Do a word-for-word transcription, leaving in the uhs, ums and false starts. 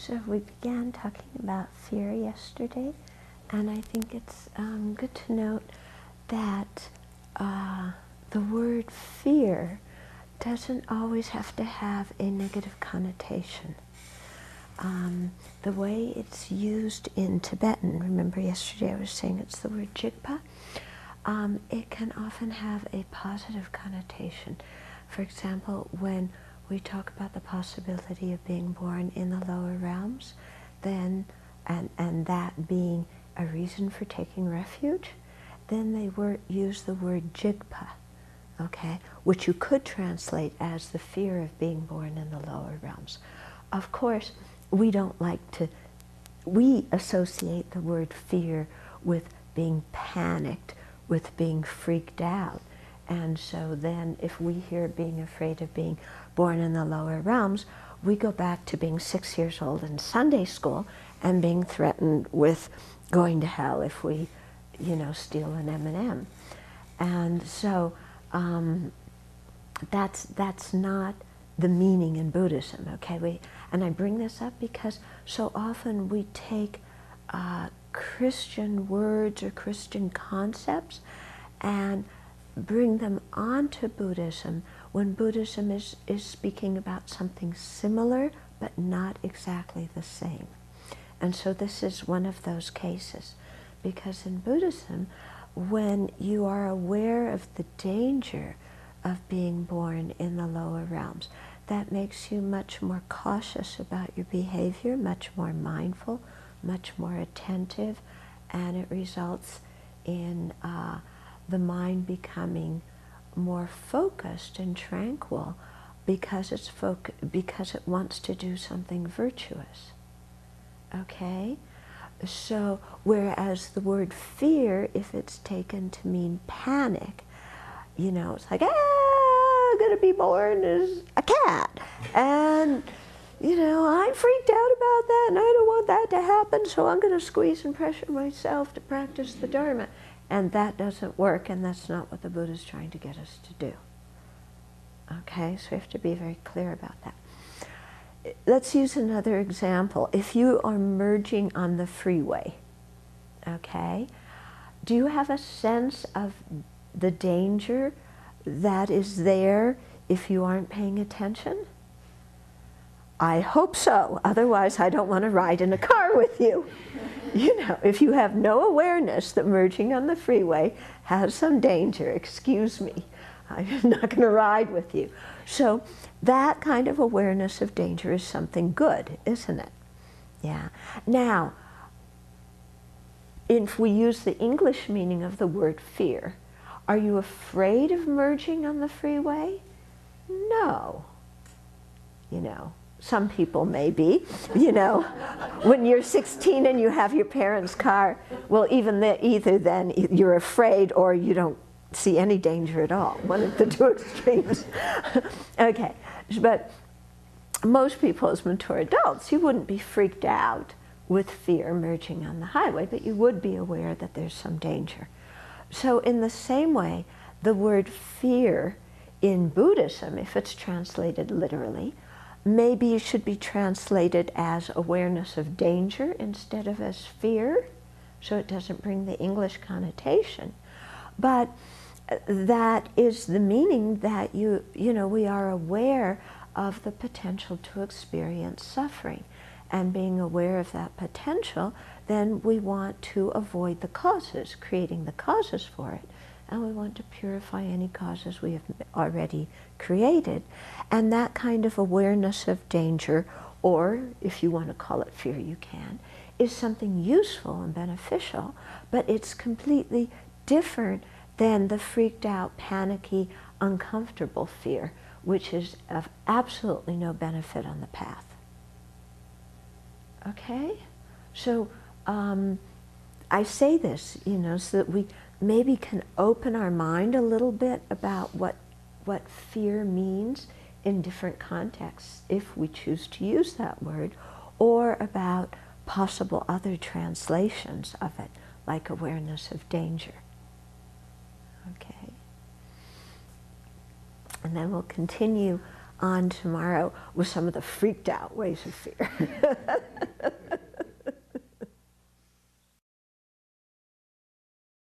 So we began talking about fear yesterday, and I think it's um, good to note that uh, the word fear doesn't always have to have a negative connotation. Um, the way it's used in Tibetan, remember yesterday I was saying it's the word jigpa, um, it can often have a positive connotation. For example, when we talk about the possibility of being born in the lower realms, then, and, and that being a reason for taking refuge, then they were, use the word jigpa, okay, which you could translate as the fear of being born in the lower realms. Of course, we don't like to, we associate the word fear with being panicked, with being freaked out. And so then if we hear being afraid of being born in the lower realms, we go back to being six years old in Sunday school and being threatened with going to hell if we, you know, steal an M and M. And so um, that's, that's not the meaning in Buddhism, okay? We, and I bring this up because so often we take uh, Christian words or Christian concepts and bring them onto Buddhism when Buddhism is, is speaking about something similar but not exactly the same. And so this is one of those cases, because in Buddhism, when you are aware of the danger of being born in the lower realms, that makes you much more cautious about your behavior, much more mindful, much more attentive, and it results in uh, the mind becoming more focused and tranquil because it's foc because it wants to do something virtuous. Okay? So, whereas the word fear, if it's taken to mean panic, you know, it's like, ah, I'm gonna be born as a cat. And, you know, I'm freaked out about that and I don't want that to happen, so I'm gonna squeeze and pressure myself to practice the Dharma. And that doesn't work, and that's not what the Buddha is trying to get us to do. Okay, so we have to be very clear about that. Let's use another example. If you are merging on the freeway, okay, do you have a sense of the danger that is there if you aren't paying attention? I hope so, otherwise I don't want to ride in a car with you. You know, if you have no awareness that merging on the freeway has some danger, excuse me, I'm not going to ride with you. So that kind of awareness of danger is something good, isn't it? Yeah. Now, if we use the English meaning of the word fear, are you afraid of merging on the freeway? No. You know. Some people may be, you know, when you're sixteen and you have your parents' car, well, even the, either then you're afraid or you don't see any danger at all, one of the two extremes. Okay, but most people as mature adults, you wouldn't be freaked out with fear merging on the highway, but you would be aware that there's some danger. So in the same way, the word fear in Buddhism, if it's translated literally, maybe it should be translated as awareness of danger instead of as fear, so it doesn't bring the English connotation. But that is the meaning that you, you know, we are aware of the potential to experience suffering. And being aware of that potential, then we want to avoid the causes, creating the causes for it. And we want to purify any causes we have already created. And that kind of awareness of danger, or if you want to call it fear, you can, is something useful and beneficial, but it's completely different than the freaked out, panicky, uncomfortable fear, which is of absolutely no benefit on the path. Okay? So um, I say this, you know, so that we maybe can open our mind a little bit about what, what fear means in different contexts, if we choose to use that word, or about possible other translations of it, like awareness of danger. Okay. And then we'll continue on tomorrow with some of the freaked out ways of fear.